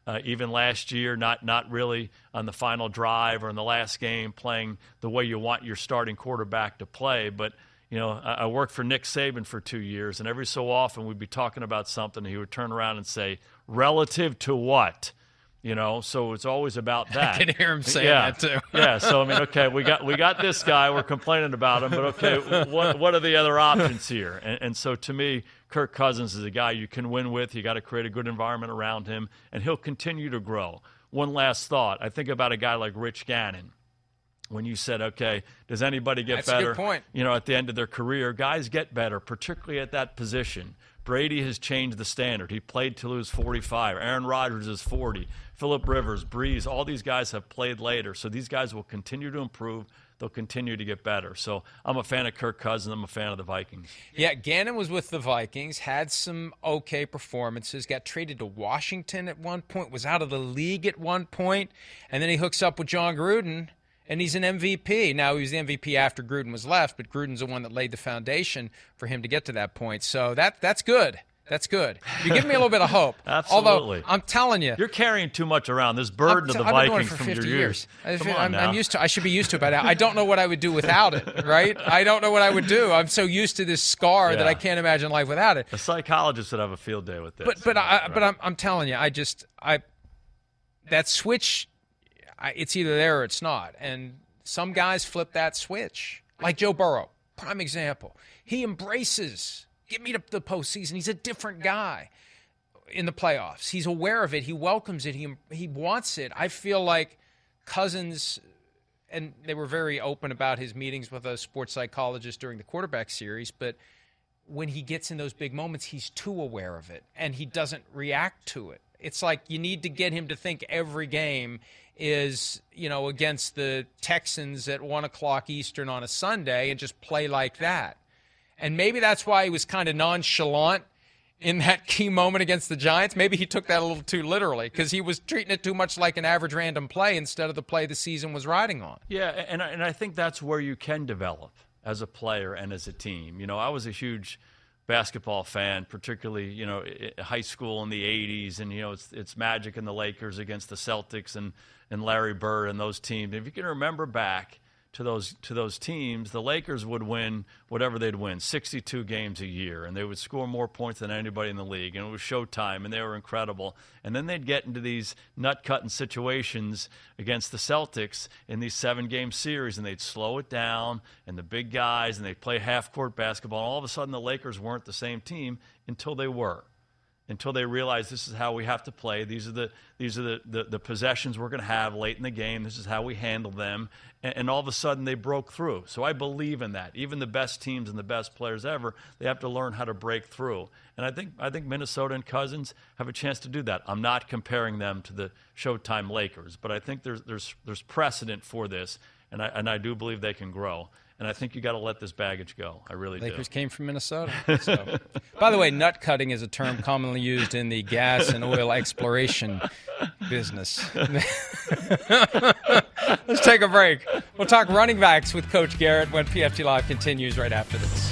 Even last year, not really on the final drive or in the last game playing the way you want your starting quarterback to play. But, I worked for Nick Saban for 2 years, and every so often we'd be talking about something, and he would turn around and say, relative to what? So it's always about that. I can hear him saying that too. Yeah, so okay, we got this guy, we're complaining about him, but okay, what are the other options here? And so to me, Kirk Cousins is a guy you can win with. You got to create a good environment around him, and he'll continue to grow. One last thought. I think about a guy like Rich Gannon. When you said, okay, does anybody get better? That's a good point. At the end of their career, guys get better, particularly at that position. Brady has changed the standard. He played till he was 45. Aaron Rodgers is 40. Phillip Rivers, Breeze, all these guys have played later. So these guys will continue to improve. They'll continue to get better. So I'm a fan of Kirk Cousins. I'm a fan of the Vikings. Yeah, Gannon was with the Vikings, had some okay performances, got traded to Washington at one point, was out of the league at one point, and then he hooks up with John Gruden, and he's an MVP. Now, he was the MVP after Gruden was left, but Gruden's the one that laid the foundation for him to get to that point. So that's good. That's good. You give me a little bit of hope. Absolutely. Although, I'm telling you. You're carrying too much around. This burden of the Vikings from your years. I'm used to. I should be used to it by now. I don't know what I would do without it, right? I don't know what I would do. I'm so used to this scar that I can't imagine life without it. A psychologist would have a field day with this. But I'm telling you, that switch, it's either there or it's not. And some guys flip that switch, like Joe Burrow, prime example. He embraces. Get me to the postseason. He's a different guy in the playoffs. He's aware of it. He welcomes it. He wants it. I feel like Cousins, and they were very open about his meetings with a sports psychologist during the quarterback series, but when he gets in those big moments, he's too aware of it, and he doesn't react to it. It's like you need to get him to think every game is, against the Texans at 1 o'clock Eastern on a Sunday and just play like that. And maybe that's why he was kind of nonchalant in that key moment against the Giants. Maybe he took that a little too literally because he was treating it too much like an average random play instead of the play the season was riding on. Yeah, and I think that's where you can develop as a player and as a team. I was a huge basketball fan, particularly, high school in the 80s. And, it's Magic and the Lakers against the Celtics and Larry Bird and those teams. If you can remember back to those teams, the Lakers would win whatever they'd win, 62 games a year, and they would score more points than anybody in the league, and it was showtime, and they were incredible. And then they'd get into these nut-cutting situations against the Celtics in these 7-game series, and they'd slow it down, and the big guys, and they'd play half-court basketball, and all of a sudden the Lakers weren't the same team until they were. Until they realize this is how we have to play. These are the possessions we're going to have late in the game. This is how we handle them. And all of a sudden they broke through. So I believe in that. Even the best teams and the best players ever, they have to learn how to break through. And I think Minnesota and Cousins have a chance to do that. I'm not comparing them to the Showtime Lakers, but I think there's precedent for this, and I do believe they can grow. And I think you got to let this baggage go. I really do. Lakers came from Minnesota. So. By the way, nut cutting is a term commonly used in the gas and oil exploration business. Let's take a break. We'll talk running backs with Coach Garrett when PFT Live continues right after this.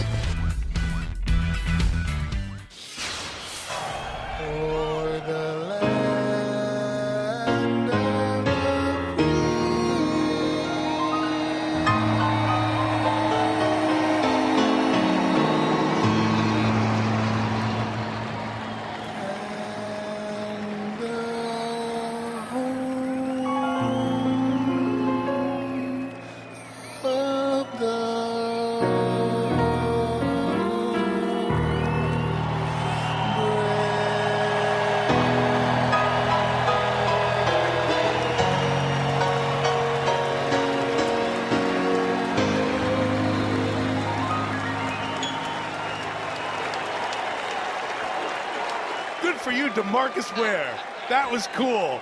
DeMarcus Ware. That was cool.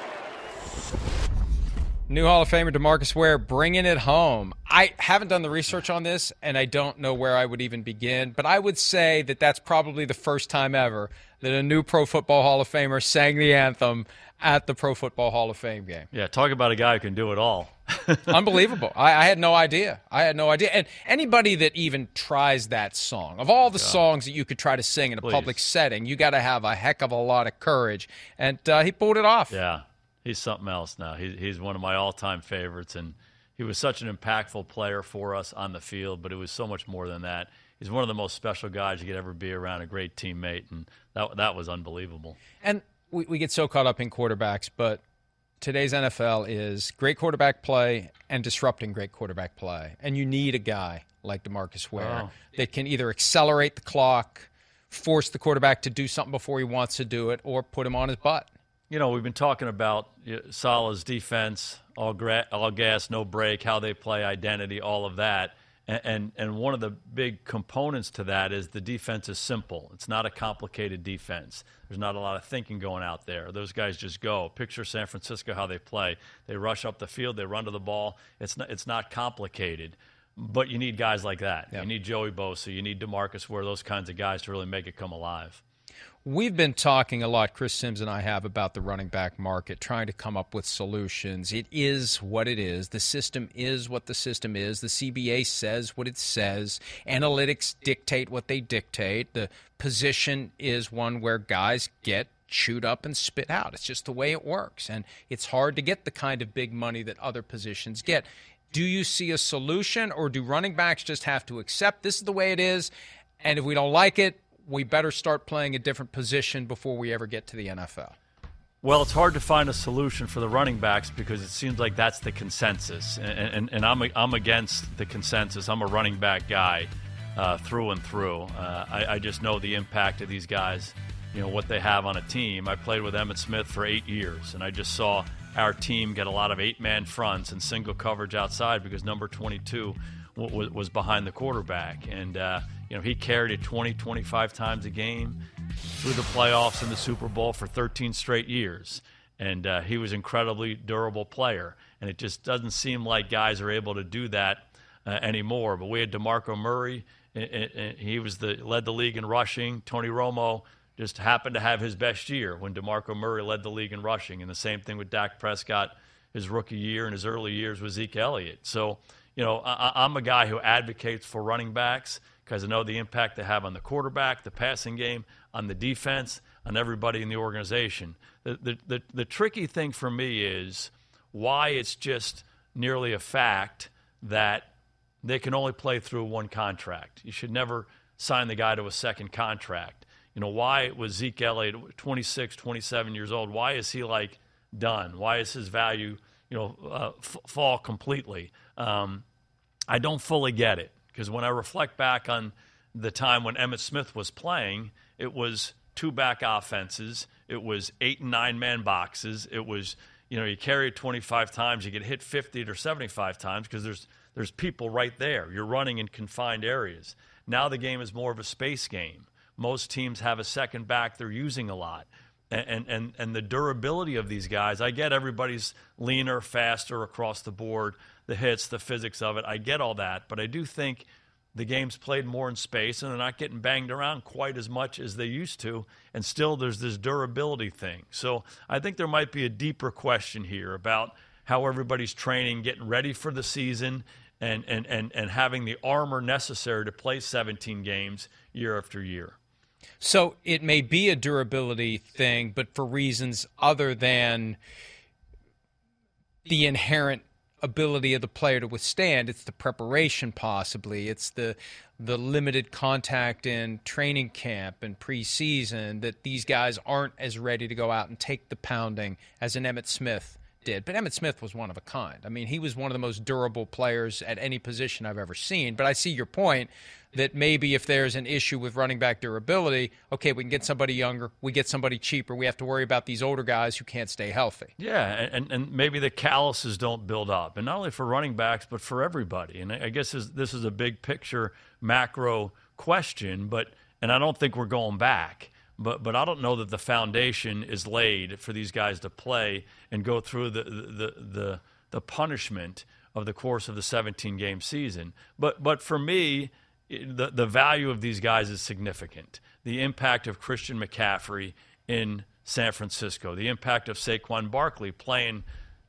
New Hall of Famer DeMarcus Ware bringing it home. I haven't done the research on this, and I don't know where I would even begin, but I would say that that's probably the first time ever that a new Pro Football Hall of Famer sang the anthem at the Pro Football Hall of Fame game. Yeah, talk about a guy who can do it all. Unbelievable. I had no idea. And anybody that even tries that song, of all the songs that you could try to sing in a public setting, you got to have a heck of a lot of courage. And he pulled it off. Yeah, he's something else now. He's one of my all-time favorites, and he was such an impactful player for us on the field, but it was so much more than that. He's one of the most special guys you could ever be around, a great teammate, and that was unbelievable. And we get so caught up in quarterbacks, but today's NFL is great quarterback play and disrupting great quarterback play. And you need a guy like DeMarcus Ware that can either accelerate the clock, force the quarterback to do something before he wants to do it, or put him on his butt. You know, we've been talking about Saleh's defense, all gas, no break, how they play, identity, all of that. And one of the big components to that is the defense is simple. It's not a complicated defense. There's not a lot of thinking going out there. Those guys just go. Picture San Francisco, how they play. They rush up the field. They run to the ball. It's not complicated. But you need guys like that. Yeah. You need Joey Bosa. You need DeMarcus Ware, those kinds of guys to really make it come alive. We've been talking a lot, Chris Sims and I have, about the running back market, trying to come up with solutions. It is what it is. The system is what the system is. The CBA says what it says. Analytics dictate what they dictate. The position is one where guys get chewed up and spit out. It's just the way it works. And it's hard to get the kind of big money that other positions get. Do you see a solution, or do running backs just have to accept this is the way it is, and if we don't like it, we better start playing a different position before we ever get to the NFL? Well, it's hard to find a solution for the running backs because it seems like that's the consensus. And I'm against the consensus. I'm a running back guy through and through. I just know the impact of these guys, what they have on a team. I played with Emmitt Smith for 8 years, and I just saw our team get a lot of 8-man fronts and single coverage outside because number 22 was behind the quarterback. And, he carried it 20, 25 times a game through the playoffs and the Super Bowl for 13 straight years. And he was an incredibly durable player. And it just doesn't seem like guys are able to do that anymore. But we had DeMarco Murray. He led the league in rushing. Tony Romo just happened to have his best year when DeMarco Murray led the league in rushing. And the same thing with Dak Prescott his rookie year and his early years with Zeke Elliott. So, I'm a guy who advocates for running backs because I know the impact they have on the quarterback, the passing game, on the defense, on everybody in the organization. The tricky thing for me is why it's just nearly a fact that they can only play through one contract. You should never sign the guy to a second contract. Why was Zeke Elliott, 26, 27 years old, why is he done? Why is his value, fall completely? I don't fully get it because when I reflect back on the time when Emmitt Smith was playing, it was 2-back offenses. It was 8- and 9-man boxes. It was, you carry it 25 times, you get hit 50 or 75 times because there's people right there. You're running in confined areas. Now the game is more of a space game. Most teams have a second back they're using a lot. And the durability of these guys, I get everybody's leaner, faster across the board, the hits, the physics of it. I get all that, but I do think the game's played more in space and they're not getting banged around quite as much as they used to, and still there's this durability thing. So I think there might be a deeper question here about how everybody's training, getting ready for the season, and having the armor necessary to play 17 games year after year. So it may be a durability thing, but for reasons other than the inherent ability of the player to withstand. It's the preparation possibly. It's the limited contact in training camp and preseason that these guys aren't as ready to go out and take the pounding as an Emmitt Smith did. But Emmitt Smith was one of a kind. I mean, he was one of the most durable players at any position I've ever seen. But I see your point that maybe if there's an issue with running back durability, okay, we can get somebody younger, we get somebody cheaper. We have to worry about these older guys who can't stay healthy. Yeah, and maybe the calluses don't build up. And not only for running backs, but for everybody. And I guess this is a big picture, macro question, and I don't think we're going back. But I don't know that the foundation is laid for these guys to play and go through the punishment of the course of the 17-game season. But for me, the value of these guys is significant. The impact of Christian McCaffrey in San Francisco, the impact of Saquon Barkley playing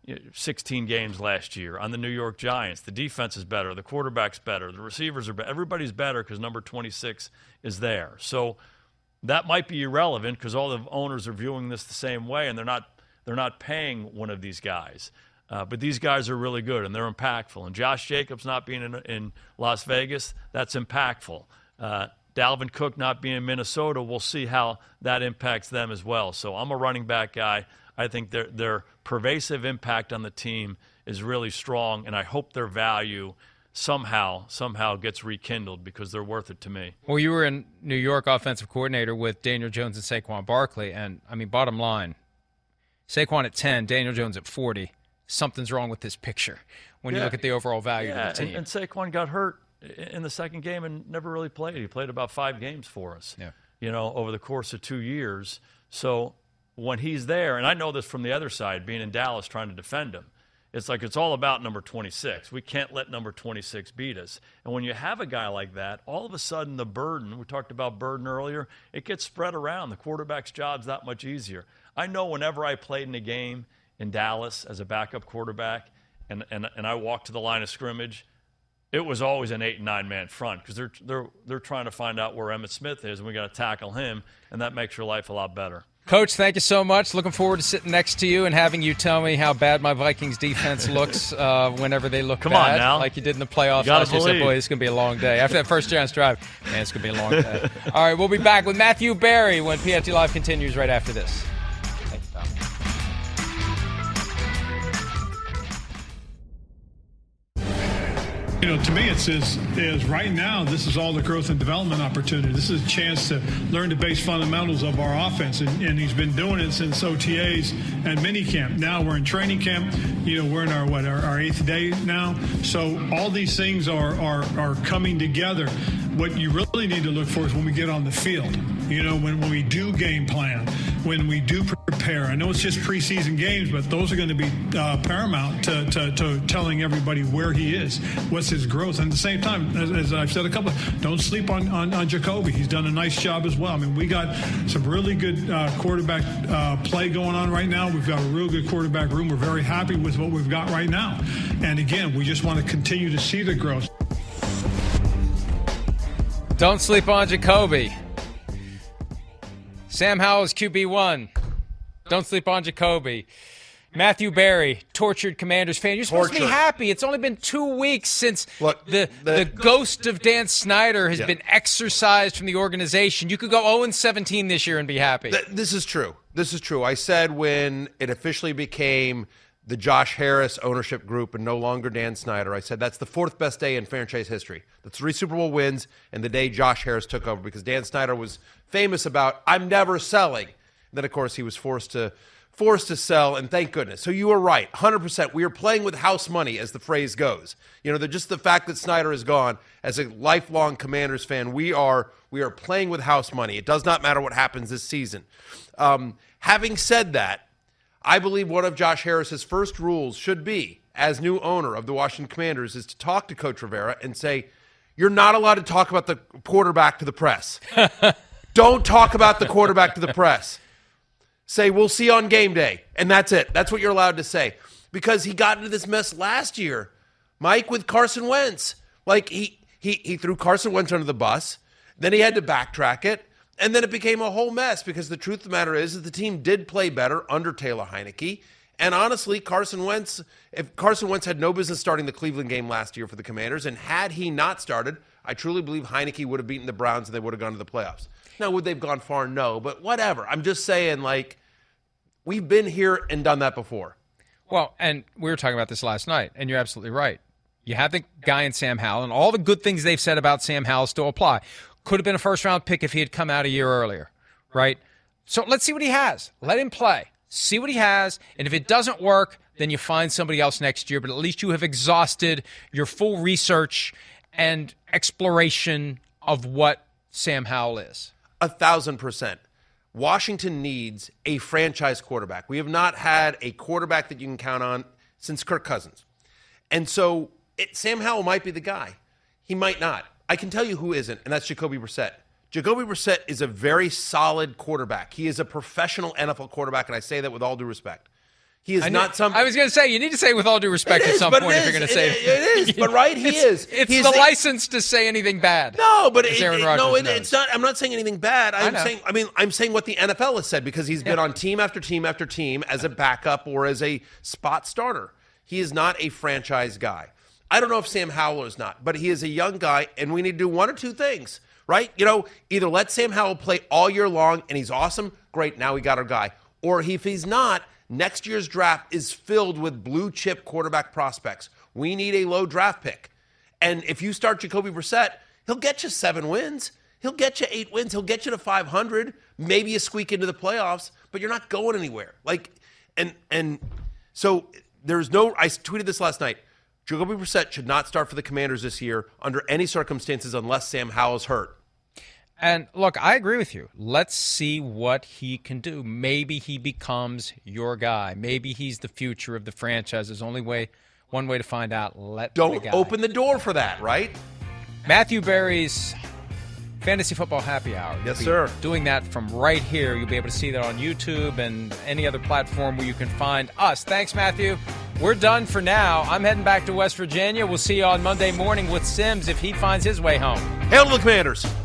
16 games last year. On the New York Giants, the defense is better, the quarterback's better, the receivers are better. Everybody's better because number 26 is there. So that might be irrelevant because all the owners are viewing this the same way, and they're not paying one of these guys. But these guys are really good, and they're impactful. And Josh Jacobs not being in Las Vegas, that's impactful. Dalvin Cook not being in Minnesota, we'll see how that impacts them as well. So I'm a running back guy. I think their pervasive impact on the team is really strong, and I hope their value somehow gets rekindled because they're worth it to me. Well, you were in New York offensive coordinator with Daniel Jones and Saquon Barkley, and, I mean, bottom line, Saquon at 10, Daniel Jones at 40. Something's wrong with this picture when you look at the overall value of the team. And Saquon got hurt in the second game and never really played. He played about 5 games for us, over the course of 2 years. So when he's there, and I know this from the other side, being in Dallas trying to defend him, it's like it's all about number 26. We can't let number 26 beat us. And when you have a guy like that, all of a sudden the burden, we talked about burden earlier, it gets spread around. The quarterback's job's that much easier. I know whenever I played in a game in Dallas as a backup quarterback and I walked to the line of scrimmage, it was always an 8 and 9 man front because they're trying to find out where Emmitt Smith is, and we got to tackle him, and that makes your life a lot better. Coach, thank you so much. Looking forward to sitting next to you and having you tell me how bad my Vikings defense looks whenever they look Come bad, on now. like you did in the playoffs You gotta last year. believe. Said, boy, this is going to be a long day. After that first chance drive, man, it's going to be a long day. All right, we'll be back with Matthew Berry when PFT Live continues right after this. Thank you, pal. To me, it says right now, this is all the growth and development opportunity. This is a chance to learn the base fundamentals of our offense, and he's been doing it since OTAs and minicamp. Now we're in training camp. We're in our 8th day now. So all these things are coming together. What you really need to look for is when we get on the field. When we do game plan, when we do prepare. I know it's just preseason games, but those are going to be paramount to telling everybody where he is, what's his growth. And at the same time, as I've said don't sleep on Jacoby. He's done a nice job as well. I mean, we got some really good quarterback play going on right now. We've got a real good quarterback room. We're very happy with what we've got right now. And again, we just want to continue to see the growth. Don't sleep on Jacoby. Sam Howell is QB1. Don't sleep on Jacoby. Matthew Berry, tortured Commanders fan. You're supposed to be happy. It's only been 2 weeks since the ghost of Dan Snyder has been exorcised from the organization. You could go 0-17 this year and be happy. This is true. I said when it officially became the Josh Harris ownership group and no longer Dan Snyder, I said that's the 4th best day in franchise history. The 3 Super Bowl wins and the day Josh Harris took over, because Dan Snyder was famous about, I'm never selling. And then, of course, he was forced to sell, and thank goodness. So you were right, 100%. We are playing with house money, as the phrase goes. Just the fact that Snyder is gone, as a lifelong Commanders fan, we are playing with house money. It does not matter what happens this season. Having said that, I believe one of Josh Harris's first rules should be, as new owner of the Washington Commanders, is to talk to Coach Rivera and say, you're not allowed to talk about the quarterback to the press. Don't talk about the quarterback to the press. Say, we'll see on game day, and that's it. That's what you're allowed to say. Because he got into this mess last year, Mike, with Carson Wentz. Like, he threw Carson Wentz under the bus, then he had to backtrack it, and then it became a whole mess, because the truth of the matter is that the team did play better under Taylor Heineke. And honestly, if Carson Wentz had no business starting the Cleveland game last year for the Commanders, and had he not started, I truly believe Heineke would have beaten the Browns and they would have gone to the playoffs. Now, would they have gone far? No, but whatever. I'm just saying, we've been here and done that before. Well, and we were talking about this last night, and you're absolutely right. You have the guy in Sam Howell, and all the good things they've said about Sam Howell still apply. Could have been a first-round pick if he had come out a year earlier, right? So let's see what he has. Let him play. See what he has, and if it doesn't work, then you find somebody else next year, but at least you have exhausted your full research and exploration of what Sam Howell is. 1,000%. Washington needs a franchise quarterback. We have not had a quarterback that you can count on since Kirk Cousins. And so Sam Howell might be the guy. He might not. I can tell you who isn't, and that's Jacoby Brissett. Jacoby Brissett is a very solid quarterback. He is a professional NFL quarterback, and I say that with all due respect. He is not some. I was going to say, you need to say with all due respect at some point if you're going to say it is. But right, he is. It's the license to say anything bad. No, but Aaron Rodgers knows. it's not. I'm not saying anything bad. I'm saying what the NFL has said because he's been on team after team after team as a backup or as a spot starter. He is not a franchise guy. I don't know if Sam Howell is not, but he is a young guy, and we need to do one or two things, right? Either let Sam Howell play all year long and he's awesome, great, now we got our guy. Or if he's not, next year's draft is filled with blue-chip quarterback prospects. We need a low draft pick. And if you start Jacoby Brissett, he'll get you 7 wins. He'll get you 8 wins. He'll get you to 500. Maybe you squeak into the playoffs, but you're not going anywhere. So there's no – I tweeted this last night. Jacoby Brissett should not start for the Commanders this year under any circumstances unless Sam Howell's hurt. And look, I agree with you. Let's see what he can do. Maybe he becomes your guy. Maybe he's the future of the franchise. There's only one way to find out. Don't open the door for that, right? Matthew Berry's Fantasy Football Happy Hour. Yes, sir. Doing that from right here. You'll be able to see that on YouTube and any other platform where you can find us. Thanks, Matthew. We're done for now. I'm heading back to West Virginia. We'll see you on Monday morning with Sims if he finds his way home. Hail to the Commanders.